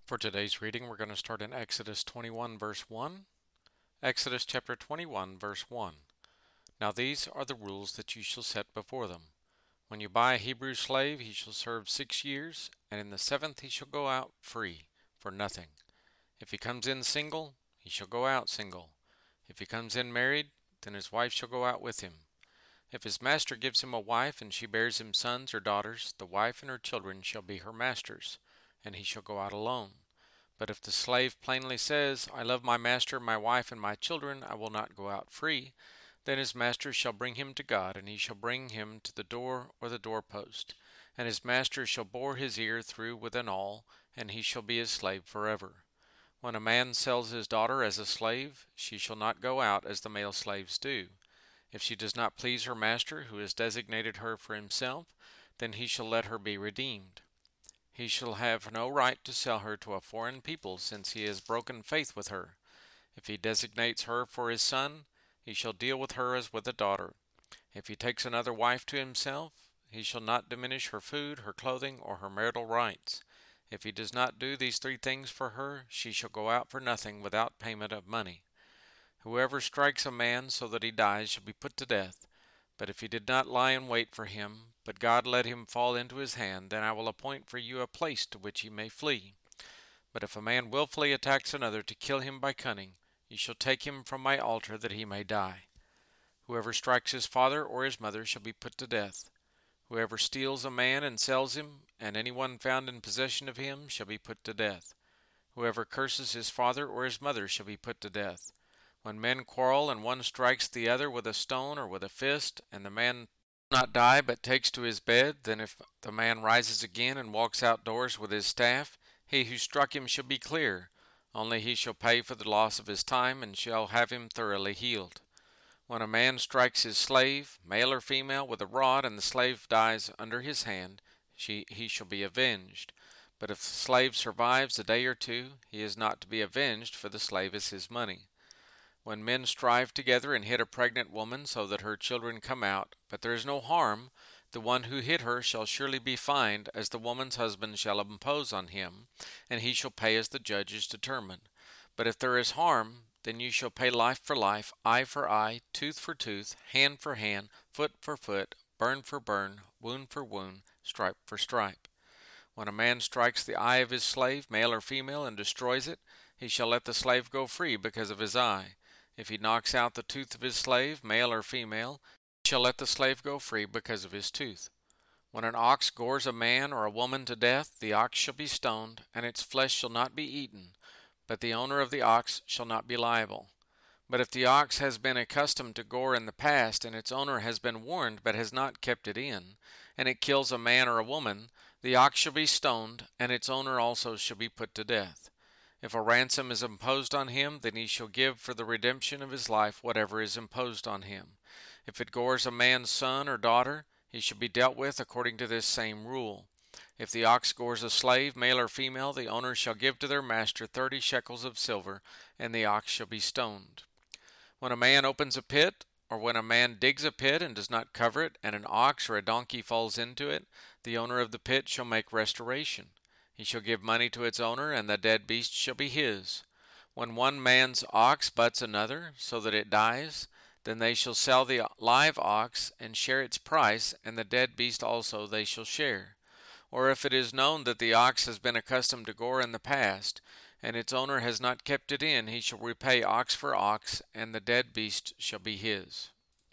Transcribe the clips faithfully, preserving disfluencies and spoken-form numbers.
For today's reading, we're going to start in Exodus twenty-one, verse one. Exodus chapter twenty-one, verse one. Now these are the rules that you shall set before them. When you buy a Hebrew slave, he shall serve six years, and in the seventh he shall go out free, for nothing. If he comes in single, he shall go out single. If he comes in married, then his wife shall go out with him. If his master gives him a wife, and she bears him sons or daughters, the wife and her children shall be her master's, and he shall go out alone. But if the slave plainly says, I love my master, my wife, and my children, I will not go out free, then his master shall bring him to God, and he shall bring him to the door or the doorpost. And his master shall bore his ear through with an awl, and he shall be his slave forever. When a man sells his daughter as a slave, she shall not go out as the male slaves do. If she does not please her master, who has designated her for himself, then he shall let her be redeemed. He shall have no right to sell her to a foreign people, since he has broken faith with her. If he designates her for his son, he shall deal with her as with a daughter. If he takes another wife to himself, he shall not diminish her food, her clothing, or her marital rights. If he does not do these three things for her, she shall go out for nothing without payment of money. Whoever strikes a man so that he dies shall be put to death. But if he did not lie in wait for him, but God let him fall into his hand, then I will appoint for you a place to which he may flee. But if a man wilfully attacks another to kill him by cunning, you shall take him from my altar that he may die. Whoever strikes his father or his mother shall be put to death. Whoever steals a man and sells him, and anyone found in possession of him, shall be put to death. Whoever curses his father or his mother shall be put to death. When men quarrel, and one strikes the other with a stone or with a fist, and the man does not die but takes to his bed, then if the man rises again and walks outdoors with his staff, he who struck him shall be clear. Only he shall pay for the loss of his time, and shall have him thoroughly healed. When a man strikes his slave, male or female, with a rod, and the slave dies under his hand, she, he shall be avenged. But if the slave survives a day or two, he is not to be avenged, for the slave is his money. When men strive together and hit a pregnant woman so that her children come out, but there is no harm, the one who hit her shall surely be fined, as the woman's husband shall impose on him, and he shall pay as the judges determine. But if there is harm, then you shall pay life for life, eye for eye, tooth for tooth, hand for hand, foot for foot, burn for burn, wound for wound, stripe for stripe. When a man strikes the eye of his slave, male or female, and destroys it, he shall let the slave go free because of his eye. If he knocks out the tooth of his slave, male or female, he shall let the slave go free because of his tooth. When an ox gores a man or a woman to death, the ox shall be stoned, and its flesh shall not be eaten, but the owner of the ox shall not be liable. But if the ox has been accustomed to gore in the past, and its owner has been warned but has not kept it in, and it kills a man or a woman, the ox shall be stoned, and its owner also shall be put to death. If a ransom is imposed on him, then he shall give for the redemption of his life whatever is imposed on him. If it gores a man's son or daughter, he shall be dealt with according to this same rule. If the ox gores a slave, male or female, the owner shall give to their master thirty shekels of silver, and the ox shall be stoned. When a man opens a pit, or when a man digs a pit and does not cover it, and an ox or a donkey falls into it, the owner of the pit shall make restoration. He shall give money to its owner, and the dead beast shall be his. When one man's ox butts another, so that it dies, then they shall sell the live ox, and share its price, and the dead beast also they shall share. Or if it is known that the ox has been accustomed to gore in the past, and its owner has not kept it in, he shall repay ox for ox, and the dead beast shall be his.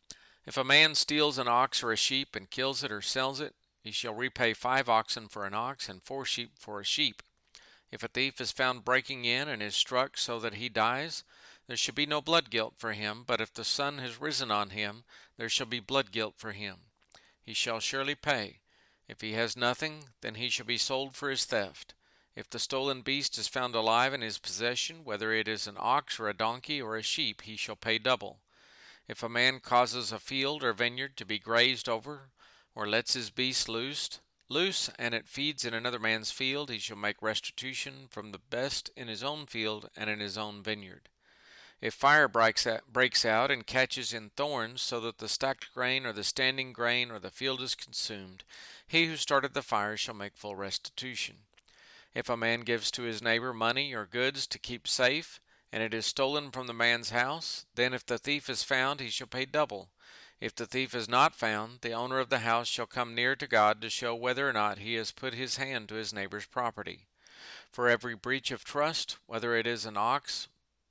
If a man steals an ox or a sheep, and kills it or sells it, he shall repay five oxen for an ox, and four sheep for a sheep. If a thief is found breaking in, and is struck so that he dies, there shall be no blood guilt for him, but if the sun has risen on him, there shall be blood guilt for him. He shall surely pay. If he has nothing, then he shall be sold for his theft. If the stolen beast is found alive in his possession, whether it is an ox or a donkey or a sheep, he shall pay double. If a man causes a field or vineyard to be grazed over, or lets his beast loose, loose, and it feeds in another man's field, he shall make restitution from the best in his own field and in his own vineyard. If fire breaks out, breaks out and catches in thorns, so that the stacked grain or the standing grain or the field is consumed, he who started the fire shall make full restitution. If a man gives to his neighbor money or goods to keep safe, and it is stolen from the man's house, then if the thief is found, he shall pay double. If the thief is not found, the owner of the house shall come near to God to show whether or not he has put his hand to his neighbor's property. For every breach of trust, whether it is an ox,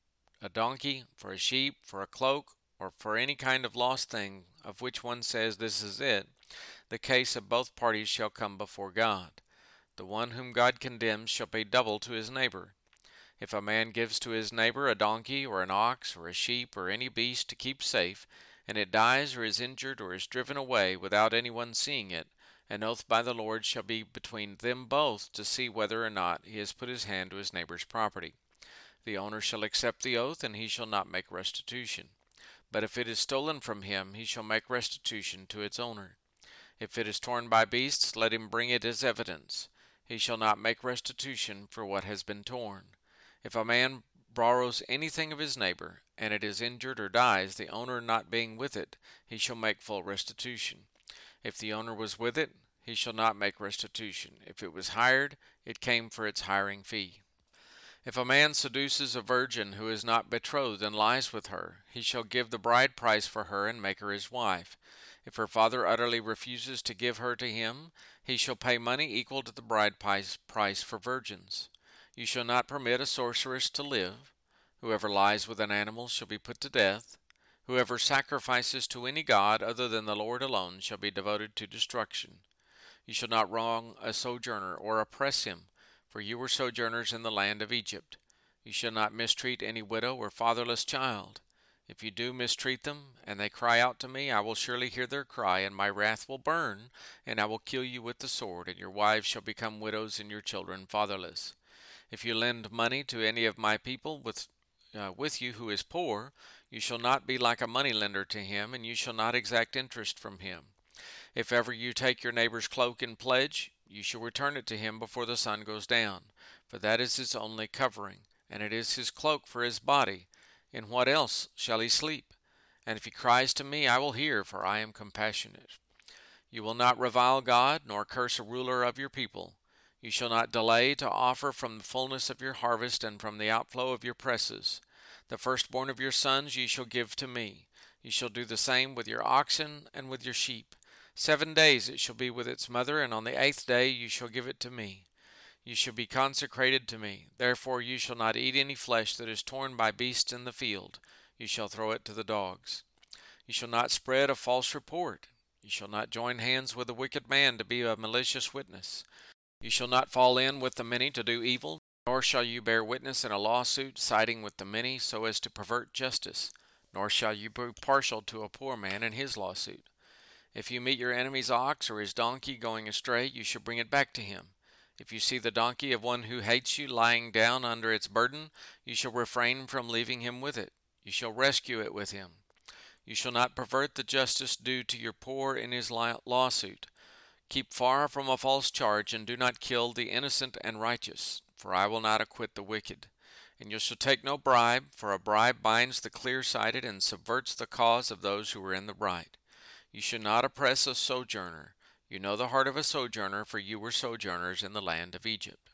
a donkey, for a sheep, for a cloak, or for any kind of lost thing of which one says, "This is it," the case of both parties shall come before God. The one whom God condemns shall pay double to his neighbor. If a man gives to his neighbor a donkey or an ox or a sheep or any beast to keep safe, and it dies or is injured or is driven away without anyone seeing it, an oath by the Lord shall be between them both to see whether or not he has put his hand to his neighbor's property. The owner shall accept the oath, and he shall not make restitution. But if it is stolen from him, he shall make restitution to its owner. If it is torn by beasts, let him bring it as evidence. He shall not make restitution for what has been torn. If a man borrows anything of his neighbor, and it is injured or dies, the owner not being with it, he shall make full restitution. If the owner was with it, he shall not make restitution. If it was hired, it came for its hiring fee. If a man seduces a virgin who is not betrothed and lies with her, he shall give the bride price for her and make her his wife. If her father utterly refuses to give her to him, he shall pay money equal to the bride price for virgins. You shall not permit a sorceress to live. Whoever lies with an animal shall be put to death. Whoever sacrifices to any god other than the Lord alone shall be devoted to destruction. You shall not wrong a sojourner or oppress him, for you were sojourners in the land of Egypt. You shall not mistreat any widow or fatherless child. If you do mistreat them, and they cry out to me, I will surely hear their cry, and my wrath will burn, and I will kill you with the sword, and your wives shall become widows and your children fatherless. If you lend money to any of my people with, uh, with you who is poor, you shall not be like a moneylender to him, and you shall not exact interest from him. If ever you take your neighbor's cloak in pledge, you shall return it to him before the sun goes down, for that is his only covering, and it is his cloak for his body. In what else shall he sleep? And if he cries to me, I will hear, for I am compassionate. You will not revile God, nor curse a ruler of your people. You shall not delay to offer from the fullness of your harvest and from the outflow of your presses. The firstborn of your sons ye shall give to me. You shall do the same with your oxen and with your sheep. Seven days it shall be with its mother, and on the eighth day you shall give it to me. You shall be consecrated to me. Therefore you shall not eat any flesh that is torn by beasts in the field. You shall throw it to the dogs. You shall not spread a false report. You shall not join hands with a wicked man to be a malicious witness. You shall not fall in with the many to do evil, nor shall you bear witness in a lawsuit siding with the many so as to pervert justice, nor shall you be partial to a poor man in his lawsuit. If you meet your enemy's ox or his donkey going astray, you shall bring it back to him. If you see the donkey of one who hates you lying down under its burden, you shall refrain from leaving him with it. You shall rescue it with him. You shall not pervert the justice due to your poor in his lawsuit. Keep far from a false charge, and do not kill the innocent and righteous, for I will not acquit the wicked. And you shall take no bribe, for a bribe binds the clear-sighted and subverts the cause of those who are in the right. You shall not oppress a sojourner. You know the heart of a sojourner, for you were sojourners in the land of Egypt.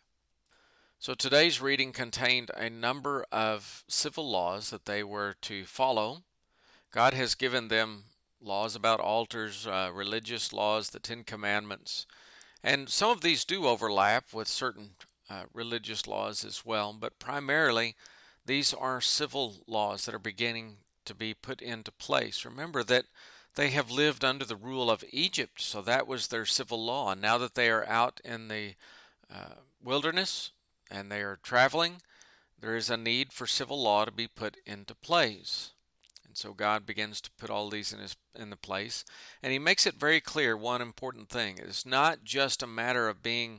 So today's reading contained a number of civil laws that they were to follow. God has given them laws about altars, uh, religious laws, the Ten Commandments, and some of these do overlap with certain uh, religious laws as well, but primarily these are civil laws that are beginning to be put into place. Remember that they have lived under the rule of Egypt, so that was their civil law. And now that they are out in the uh, wilderness and they are traveling, there is a need for civil law to be put into place. And so God begins to put all these in his in the place, and he makes it very clear one important thing. It's not just a matter of being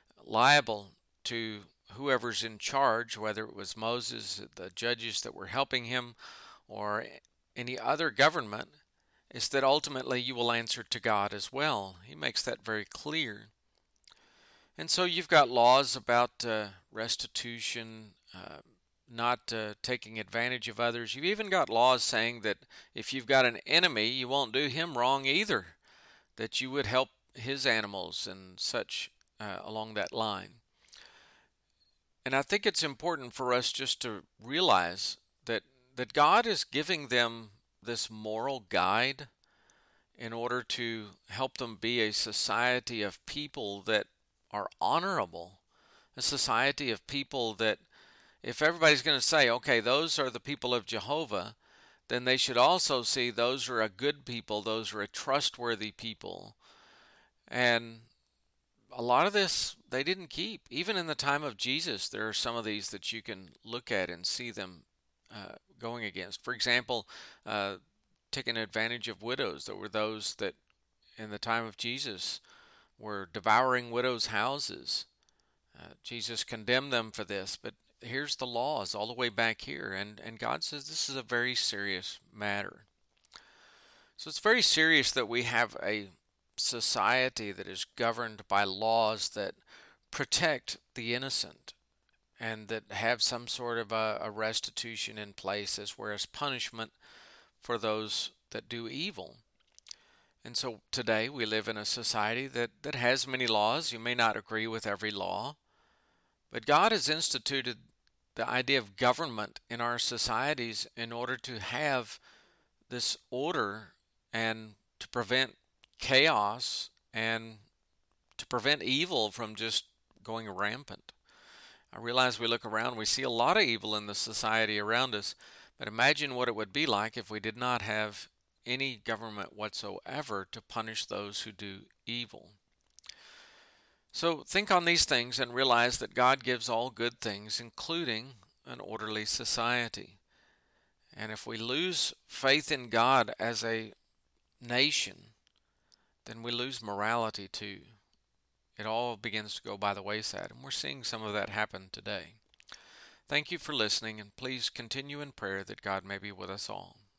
liable to whoever's in charge, whether it was Moses, the judges that were helping him, or any other government. Is that ultimately you will answer to God as well. He makes that very clear. And so you've got laws about uh, restitution, uh, not uh, taking advantage of others. You've even got laws saying that if you've got an enemy, you won't do him wrong either, that you would help his animals and such uh, along that line. And I think it's important for us just to realize that, that God is giving them this moral guide in order to help them be a society of people that are honorable, a society of people that, if everybody's going to say, okay, those are the people of Jehovah, then they should also see those are a good people, those are a trustworthy people. And a lot of this they didn't keep. Even in the time of Jesus, there are some of these that you can look at and see them uh, going against. For example, uh, taking advantage of widows. There were those that in the time of Jesus were devouring widows' houses. Uh, Jesus condemned them for this, but here's the laws all the way back here, and, and God says this is a very serious matter. So it's very serious that we have a society that is governed by laws that protect the innocent and that have some sort of a, a restitution in place as well as punishment for those that do evil. And so today we live in a society that, that has many laws. You may not agree with every law, but God has instituted the idea of government in our societies in order to have this order and to prevent chaos and to prevent evil from just going rampant. I realize we look around, we see a lot of evil in the society around us, but imagine what it would be like if we did not have any government whatsoever to punish those who do evil. So think on these things and realize that God gives all good things, including an orderly society. And if we lose faith in God as a nation, then we lose morality too. It all begins to go by the wayside, and we're seeing some of that happen today. Thank you for listening, and please continue in prayer that God may be with us all.